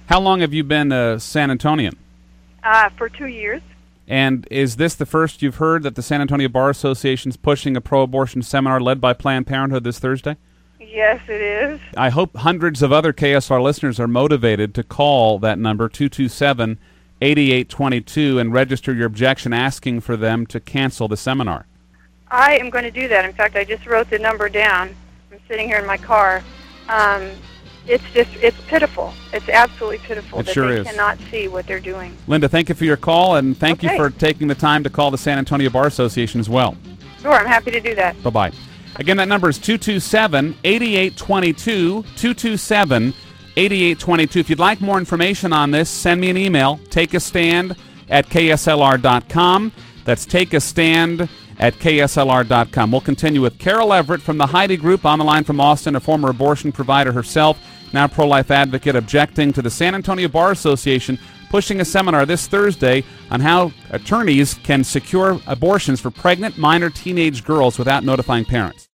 How long have you been a San Antonian? For 2 years. And is this the first you've heard that the San Antonio Bar Association is pushing a pro-abortion seminar led by Planned Parenthood this Thursday? Yes, it is. I hope hundreds of other KSR listeners are motivated to call that number, 227-8822, and register your objection asking for them to cancel the seminar. I am going to do that. In fact, I just wrote the number down. I'm sitting here in my car. It's pitiful. It's absolutely pitiful that they cannot see what they're doing. Linda, thank you for your call, and thank you for taking the time to call the San Antonio Bar Association as well. Sure, I'm happy to do that. Bye-bye. Again, that number is 227-8822, 227-8822. If you'd like more information on this, send me an email, takeastand@kslr.com. That's takeastand@kslr.com. We'll continue with Carol Everett from the Heidi Group on the line from Austin, a former abortion provider herself, now pro-life advocate, objecting to the San Antonio Bar Association pushing a seminar this Thursday on how attorneys can secure abortions for pregnant minor teenage girls without notifying parents.